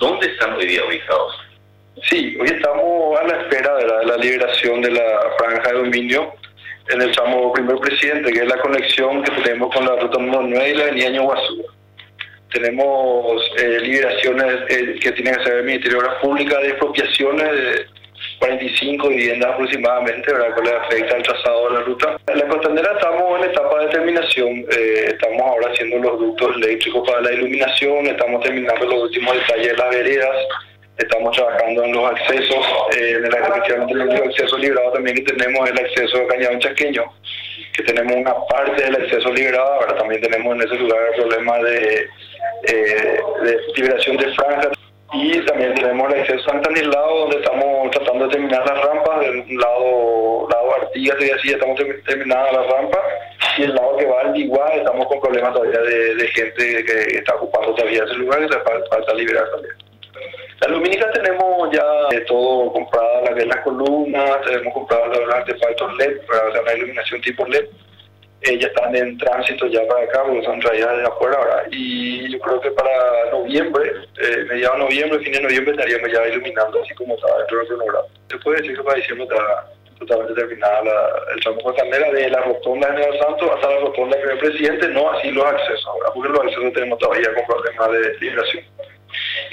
¿Dónde están hoy día ubicados? Sí, hoy estamos a la espera de la liberación de la franja de dominio en el tramo Primer Presidente, que es la conexión que tenemos con la ruta número 9 y la avenida Ñuazú. Tenemos liberaciones que tienen que hacer el Ministerio de Obras Públicas de expropiaciones de 45 viviendas aproximadamente, ¿verdad?, que le afecta al trazado de la ruta. En la costanera estamos en etapa de terminación, estamos ahora haciendo los ductos eléctricos para la iluminación, estamos terminando los últimos detalles de las veredas, estamos trabajando en los accesos, efectivamente el único acceso liberado también que tenemos es el acceso a Cañadón Chaqueño, que tenemos una parte del acceso liberado. Ahora también tenemos en ese lugar el problema de liberación de franjas, y también tenemos el acceso a San Stanislao, donde estamos tratando de terminar las rampas. Del lado Artigas y así estamos terminando las rampas, y el lado que va al Igual estamos con problemas todavía de gente que está ocupando todavía ese lugar, que falta liberar también. La lumínica tenemos ya todo comprado, las columnas, tenemos comprado los artefactos LED para hacer una iluminación tipo LED. Ya están en tránsito ya para acá, porque son traídas de afuera ahora. Y yo creo que para noviembre, mediados de noviembre, fin de noviembre, estaríamos ya iluminando así como estaba dentro del cronograma. Se puede decir que para diciembre está totalmente terminada el tramo costanera de la rotonda de General Santos hasta la rotonda del Primer Presidente, no así los accesos ahora, porque los accesos tenemos todavía con problemas de liberación.